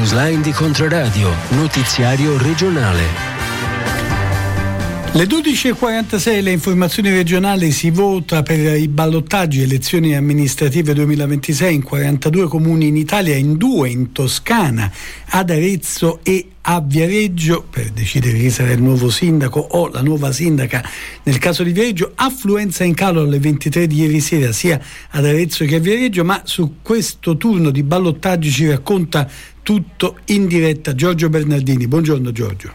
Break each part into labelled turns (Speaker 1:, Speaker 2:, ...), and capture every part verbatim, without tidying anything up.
Speaker 1: Newsline di Controradio, notiziario regionale.
Speaker 2: Le dodici e quarantasei, le informazioni regionali. Si vota per i ballottaggi elezioni amministrative duemilaventisei in quarantadue comuni in Italia, in due in Toscana, ad Arezzo e a Viareggio, per decidere chi sarà il nuovo sindaco o la nuova sindaca nel caso di Viareggio. Affluenza in calo alle ventitré di ieri sera sia ad Arezzo che a Viareggio, ma su questo turno di ballottaggi ci racconta tutto in diretta Giorgio Bernardini. Buongiorno Giorgio.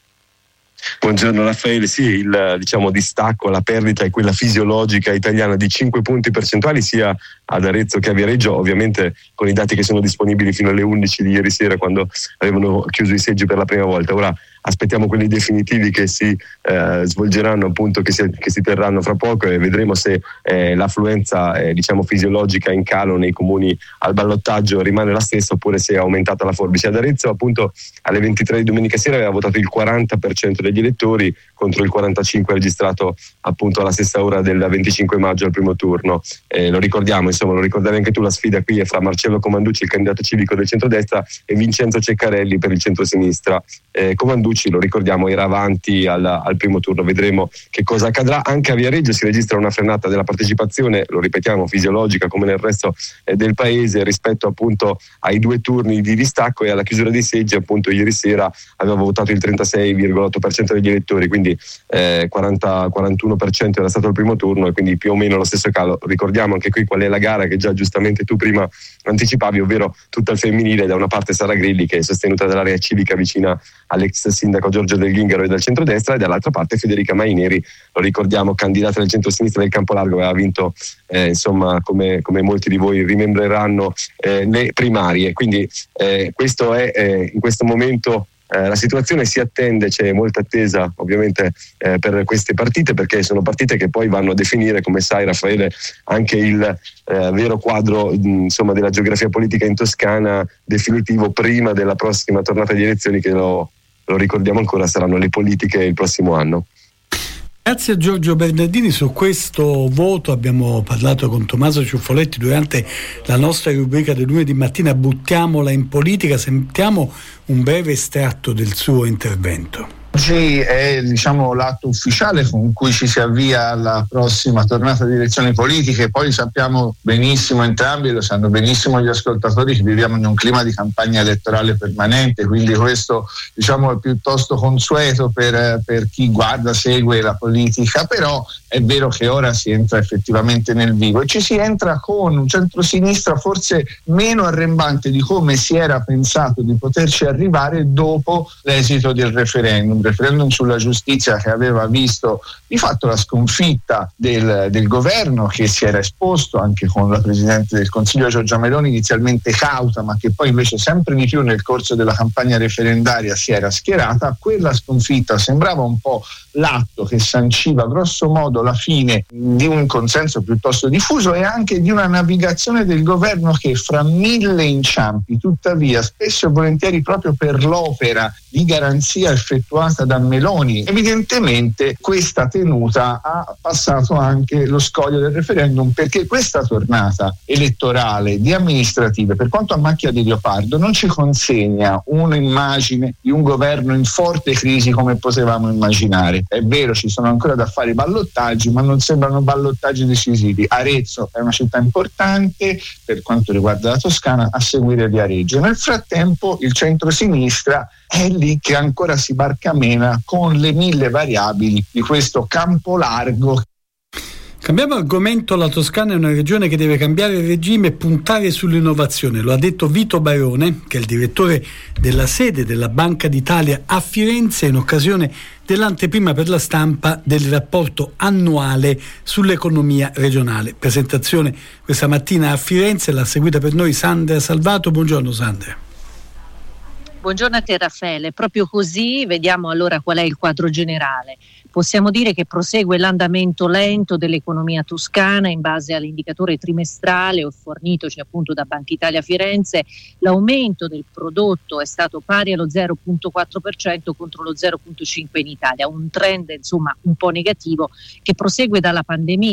Speaker 3: Buongiorno Raffaele, sì, il diciamo distacco, la perdita è quella fisiologica italiana di cinque punti percentuali sia ad Arezzo che a Viareggio, ovviamente con i dati che sono disponibili fino alle undici di ieri sera, quando avevano chiuso i seggi per la prima volta. Ora aspettiamo quelli definitivi che si eh, svolgeranno, appunto, che si, che si terranno fra poco, e vedremo se eh, l'affluenza eh, diciamo fisiologica in calo nei comuni al ballottaggio rimane la stessa oppure se è aumentata la forbice. Ad Arezzo, appunto, alle ventitré di domenica sera aveva votato il quaranta per cento degli elettori contro il quarantacinque per cento registrato appunto alla stessa ora del venticinque maggio al primo turno. Eh, lo ricordiamo, insomma, lo ricordavi anche tu, la sfida qui è fra Marcello Comanducci, il candidato civico del centrodestra, e Vincenzo Ceccarelli per il centrosinistra. Eh, Comanducci, lo ricordiamo, era avanti al, al primo turno. Vedremo che cosa accadrà. Anche a Viareggio si registra una frenata della partecipazione, lo ripetiamo, fisiologica come nel resto eh, del paese, rispetto appunto ai due turni di distacco, e alla chiusura dei seggi appunto ieri sera aveva votato il trentasei virgola otto per cento degli elettori, quindi eh, quaranta quarantuno per cento era stato il primo turno, e quindi più o meno lo stesso calo. Ricordiamo anche qui qual è la gara che già giustamente tu prima anticipavi, ovvero tutta al femminile. Da una parte Sara Grilli, che è sostenuta dall'area civica vicina all'ex sindaco Giorgio Del Ghingaro e dal centrodestra, e dall'altra parte Federica Maineri, lo ricordiamo, candidata del centrosinistra del Campolargo, aveva vinto eh, insomma come, come molti di voi rimembreranno eh, le primarie. Quindi eh, questo è eh, in questo momento Eh, la situazione. Si attende, c'è molta attesa ovviamente eh, per queste partite, perché sono partite che poi vanno a definire, come sai Raffaele, anche il eh, vero quadro mh, insomma della geografia politica in Toscana definitivo prima della prossima tornata di elezioni, che lo, lo ricordiamo ancora, saranno le politiche il prossimo anno.
Speaker 2: Grazie a Giorgio Bernardini. Su questo voto abbiamo parlato con Tommaso Ciuffoletti durante la nostra rubrica del lunedì mattina Buttiamola in politica. Sentiamo un breve estratto del suo intervento.
Speaker 4: Oggi è diciamo l'atto ufficiale con cui ci si avvia alla prossima tornata di elezioni politiche. Poi sappiamo benissimo entrambi, lo sanno benissimo gli ascoltatori, che viviamo in un clima di campagna elettorale permanente, quindi questo diciamo è piuttosto consueto per, per chi guarda, segue la politica, però è vero che ora si entra effettivamente nel vivo, e ci si entra con un centrosinistra forse meno arrembante di come si era pensato di poterci arrivare dopo l'esito del referendum. referendum sulla giustizia, che aveva visto di fatto la sconfitta del, del governo, che si era esposto anche con la Presidente del Consiglio Giorgia Meloni, inizialmente cauta, ma che poi invece sempre di più nel corso della campagna referendaria si era schierata. Quella sconfitta sembrava un po' l'atto che sanciva grosso modo la fine di un consenso piuttosto diffuso e anche di una navigazione del governo che, fra mille inciampi, tuttavia spesso e volentieri proprio per l'opera di garanzia effettuata da Meloni, evidentemente questa tenuta ha passato anche lo scoglio del referendum, perché questa tornata elettorale di amministrative, per quanto a macchia di leopardo, non ci consegna un'immagine di un governo in forte crisi come potevamo immaginare. È vero, ci sono ancora da fare i ballottaggi, ma non sembrano ballottaggi decisivi. Arezzo è una città importante per quanto riguarda la Toscana, a seguire Viareggio. Nel frattempo il centro-sinistra è lì che ancora si barcamena con le mille variabili di questo campo largo.
Speaker 2: Cambiamo argomento. La Toscana è una regione che deve cambiare regime e puntare sull'innovazione. Lo ha detto Vito Barone, che è il direttore della sede della Banca d'Italia a Firenze, in occasione dell'anteprima per la stampa del rapporto annuale sull'economia regionale. Presentazione questa mattina a Firenze, l'ha seguita per noi Sandra Salvato. Buongiorno Sandra.
Speaker 5: Buongiorno a te Raffaele, proprio così. Vediamo allora qual è il quadro generale. Possiamo dire che prosegue l'andamento lento dell'economia toscana in base all'indicatore trimestrale fornitoci appunto da Banca Italia Firenze. L'aumento del prodotto è stato pari allo zero virgola quattro per cento contro lo zero virgola cinque per cento in Italia, un trend insomma un po' negativo che prosegue dalla pandemia.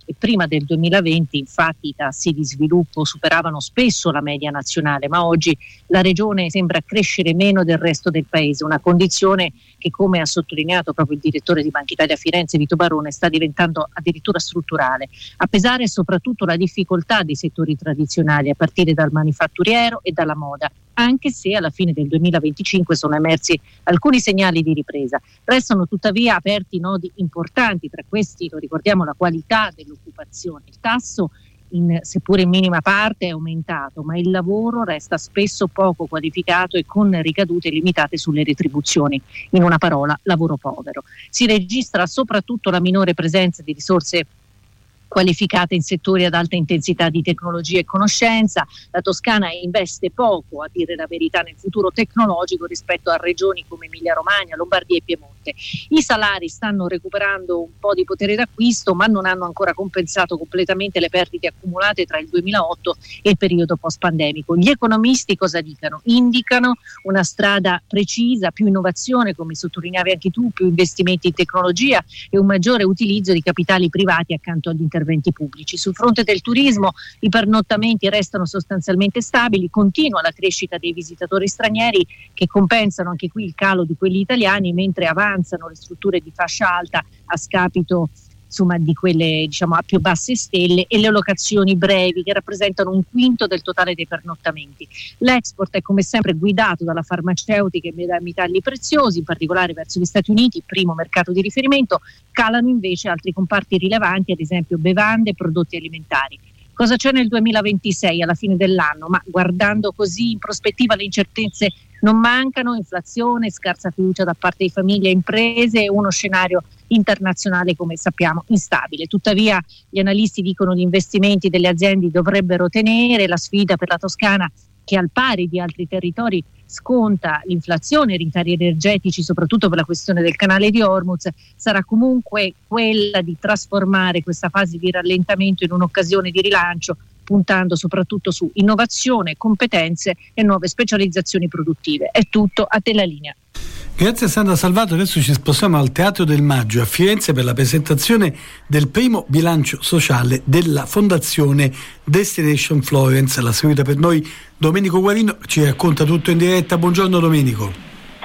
Speaker 5: e prima del duemilaventi infatti i tassi di sviluppo superavano spesso la media nazionale, ma oggi la regione sembra crescere meno del resto del paese, una condizione che, come ha sottolineato proprio il direttore di Banca Italia a Firenze, Vito Barone, sta diventando addirittura strutturale. A pesare soprattutto la difficoltà dei settori tradizionali, a partire dal manifatturiero e dalla moda, anche se alla fine del duemilaventicinque sono emersi alcuni segnali di ripresa. Restano tuttavia aperti nodi importanti, tra questi, lo ricordiamo, la qualità dell'occupazione. Il tasso, in, seppure in minima parte, è aumentato, ma il lavoro resta spesso poco qualificato e con ricadute limitate sulle retribuzioni. In una parola, lavoro povero. Si registra soprattutto la minore presenza di risorse qualificate in settori ad alta intensità di tecnologia e conoscenza. La Toscana investe poco, a dire la verità, nel futuro tecnologico rispetto a regioni come Emilia-Romagna, Lombardia e Piemonte. I salari stanno recuperando un po' di potere d'acquisto, ma non hanno ancora compensato completamente le perdite accumulate tra il duemilaotto e il periodo post-pandemico. Gli economisti cosa dicano? Indicano una strada precisa, più innovazione, come sottolineavi anche tu, più investimenti in tecnologia e un maggiore utilizzo di capitali privati accanto agli interventi pubblici. Sul fronte del turismo i pernottamenti restano sostanzialmente stabili, continua la crescita dei visitatori stranieri che compensano anche qui il calo di quelli italiani, mentre avanzano le strutture di fascia alta a scapito insomma di quelle diciamo a più basse stelle, e le locazioni brevi che rappresentano un quinto del totale dei pernottamenti. L'export è come sempre guidato dalla farmaceutica e dai metalli preziosi, in particolare verso gli Stati Uniti, primo mercato di riferimento. Calano invece altri comparti rilevanti, ad esempio bevande e prodotti alimentari. Cosa c'è nel duemilaventisei alla fine dell'anno? Ma guardando così in prospettiva le incertezze non mancano: inflazione, scarsa fiducia da parte di famiglie e imprese e uno scenario internazionale, come sappiamo, instabile. Tuttavia gli analisti dicono gli investimenti delle aziende dovrebbero tenere. La sfida per la Toscana, che al pari di altri territori sconta l'inflazione e i rincari energetici, soprattutto per la questione del canale di Hormuz, sarà comunque quella di trasformare questa fase di rallentamento in un'occasione di rilancio, puntando soprattutto su innovazione, competenze e nuove specializzazioni produttive. È tutto, a te la linea.
Speaker 2: Grazie Sandra Salvato. Adesso ci spostiamo al Teatro del Maggio a Firenze per la presentazione del primo bilancio sociale della Fondazione Destination Florence. La seguita per noi Domenico Guarino, ci racconta tutto in diretta. Buongiorno Domenico.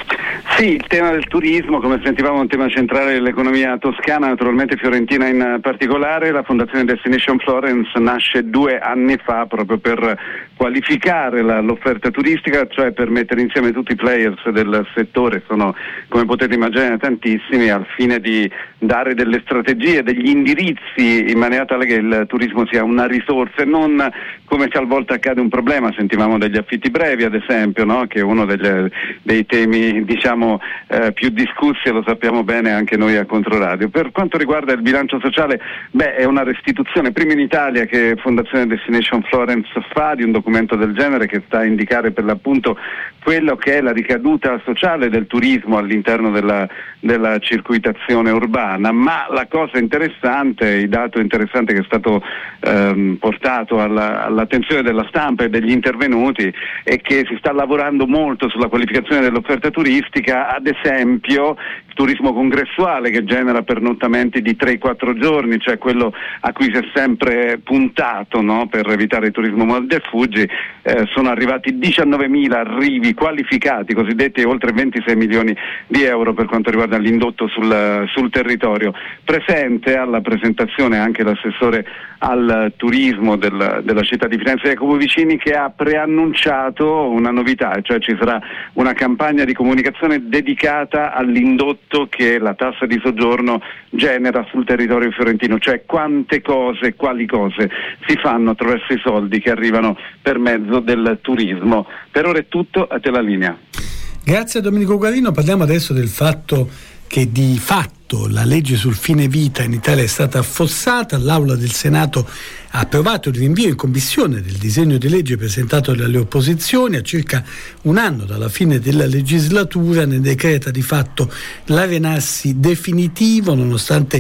Speaker 6: Sì, il tema del turismo, come sentivamo, è un tema centrale dell'economia toscana, naturalmente fiorentina in particolare. La Fondazione Destination Florence nasce due anni fa proprio per qualificare la, l'offerta turistica, cioè per mettere insieme tutti i players del settore, sono, come potete immaginare, tantissimi, al fine di dare delle strategie, degli indirizzi in maniera tale che il turismo sia una risorsa e non, come talvolta accade, un problema. Sentivamo degli affitti brevi, ad esempio, no? Che è uno degli, dei temi, diciamo, Eh, più discussi, e lo sappiamo bene anche noi a Controradio. Per quanto riguarda il bilancio sociale, beh, è una restituzione prima in Italia che Fondazione Destination Florence fa di un documento del genere, che sta a indicare per l'appunto quello che è la ricaduta sociale del turismo all'interno della, della circuitazione urbana. Ma la cosa interessante, il dato interessante che è stato ehm, portato alla, all'attenzione della stampa e degli intervenuti, è che si sta lavorando molto sulla qualificazione dell'offerta turistica, ad esempio il turismo congressuale, che genera pernottamenti di tre quattro giorni, cioè quello a cui si è sempre puntato, no? Per evitare il turismo mordi e fuggi. Eh, sono arrivati diciannovemila arrivi qualificati, cosiddetti, oltre ventisei milioni di euro per quanto riguarda l'indotto sul, sul territorio. Presente alla presentazione anche l'assessore al turismo del, della città di Firenze, Jacopo Vicini, che ha preannunciato una novità, cioè ci sarà una campagna di comunicazione dedicata all'indotto che la tassa di soggiorno genera sul territorio fiorentino, cioè quante cose, quali cose si fanno attraverso i soldi che arrivano per mezzo del turismo. Per ora è tutto, a te la linea.
Speaker 2: Grazie a Domenico Guarino. Parliamo adesso del fatto che di fatto la legge sul fine vita in Italia è stata affossata. L'Aula del Senato ha approvato il rinvio in commissione del disegno di legge presentato dalle opposizioni. A circa un anno dalla fine della legislatura ne decreta di fatto l'arenarsi definitivo, nonostante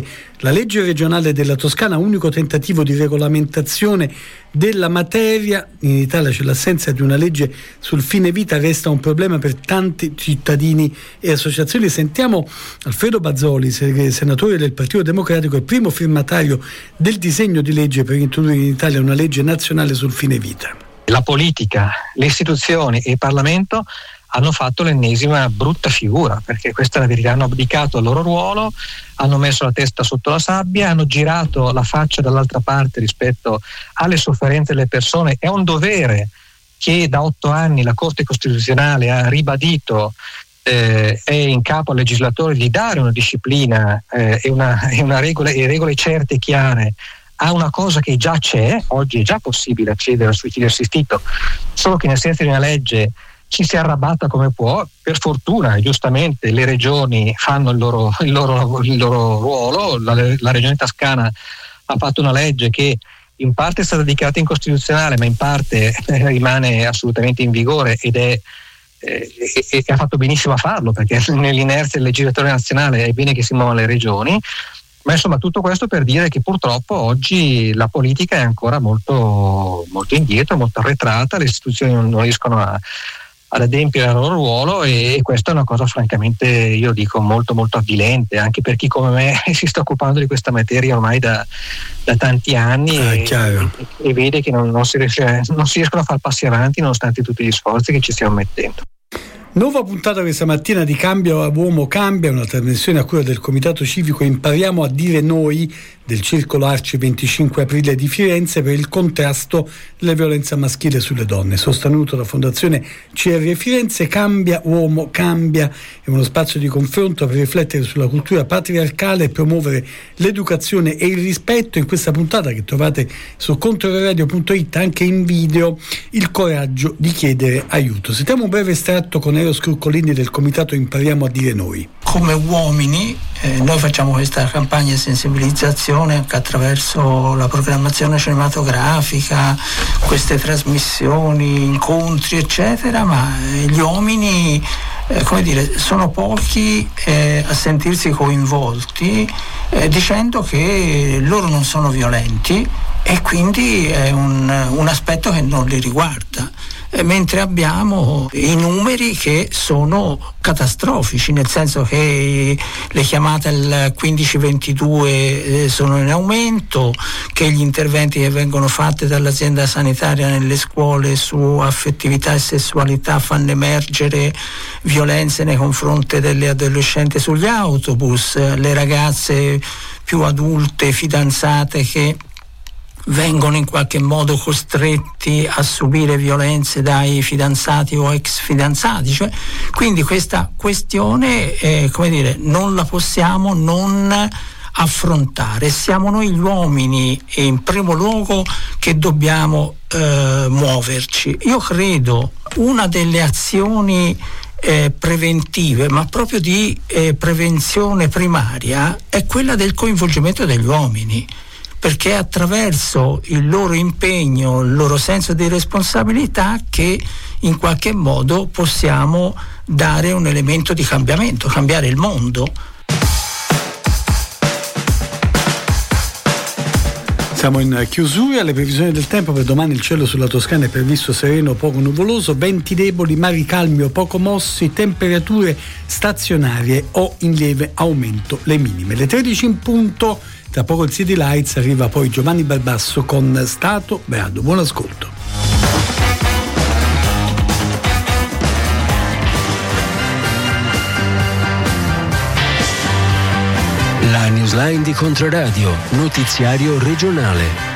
Speaker 2: La legge regionale della Toscana, unico tentativo di regolamentazione della materia. In Italia c'è l'assenza di una legge sul fine vita, resta un problema per tanti cittadini e associazioni. Sentiamo Alfredo Bazoli, senatore del Partito Democratico e primo firmatario del disegno di legge per introdurre in Italia una legge nazionale sul fine vita.
Speaker 7: La politica, le istituzioni e il Parlamento hanno fatto l'ennesima brutta figura, perché questa è la verità, hanno abdicato al loro ruolo, hanno messo la testa sotto la sabbia, hanno girato la faccia dall'altra parte rispetto alle sofferenze delle persone. È un dovere che da otto anni la Corte Costituzionale ha ribadito, eh, è in capo al legislatore di dare una disciplina eh, e, una, e una regola, e regole certe e chiare a una cosa che già c'è. Oggi è già possibile accedere al suicidio assistito, solo che nel senso di una legge ci si arrabatta come può. Per fortuna, giustamente, le regioni fanno il loro, il loro, il loro ruolo. La, la regione Toscana ha fatto una legge che in parte è stata dichiarata incostituzionale, ma in parte eh, rimane assolutamente in vigore ed è eh, e, e ha fatto benissimo a farlo, perché nell'inerzia del legislatore nazionale è bene che si muovano le regioni. Ma insomma, tutto questo per dire che purtroppo oggi la politica è ancora molto, molto indietro, molto arretrata, le istituzioni non, non riescono a ad adempiere il loro ruolo, e questa è una cosa francamente, io dico, molto molto avvilente, anche per chi come me si sta occupando di questa materia ormai da, da tanti anni ah, e, e, e vede che non, non, si riesce, non si riescono a fare passi avanti nonostante tutti gli sforzi che ci stiamo mettendo.
Speaker 2: Nuova puntata questa mattina di Cambia Uomo Cambia, una trasmissione a cura del Comitato Civico Impariamo a dire noi del Circolo Arci venticinque aprile di Firenze per il contrasto della violenza maschile sulle donne, sostenuto dalla Fondazione C R Firenze. Cambia Uomo Cambia è uno spazio di confronto per riflettere sulla cultura patriarcale e promuovere l'educazione e il rispetto. In questa puntata, che trovate su controradio punto it anche in video, il coraggio di chiedere aiuto. Sentiamo un breve estratto con Eros Croccolini del Comitato Impariamo a dire noi.
Speaker 8: Come uomini eh, noi facciamo questa campagna di sensibilizzazione anche attraverso la programmazione cinematografica, queste trasmissioni, incontri eccetera, ma eh, gli uomini eh, come dire, sono pochi eh, a sentirsi coinvolti eh, dicendo che loro non sono violenti e quindi è un, un aspetto che non li riguarda. Mentre abbiamo i numeri che sono catastrofici, nel senso che le chiamate al quindici ventidue sono in aumento, che gli interventi che vengono fatti dall'azienda sanitaria nelle scuole su affettività e sessualità fanno emergere violenze nei confronti delle adolescenti sugli autobus, le ragazze più adulte, fidanzate, che vengono in qualche modo costretti a subire violenze dai fidanzati o ex fidanzati, cioè, quindi questa questione eh, come dire, non la possiamo non affrontare. Siamo noi gli uomini in primo luogo che dobbiamo eh, muoverci. Io credo una delle azioni Eh, preventive, ma proprio di eh, prevenzione primaria, è quella del coinvolgimento degli uomini, perché è attraverso il loro impegno, il loro senso di responsabilità che in qualche modo possiamo dare un elemento di cambiamento, cambiare il mondo.
Speaker 2: Siamo in chiusura. Le previsioni del tempo per domani: il cielo sulla Toscana è previsto sereno o poco nuvoloso, venti deboli, mari calmi o poco mossi, temperature stazionarie o in lieve aumento le minime. Le tredici in punto, tra poco il City Lights, arriva poi Giovanni Barbasso con Stato Beato. Buon ascolto.
Speaker 1: La newsline di Controradio, notiziario regionale.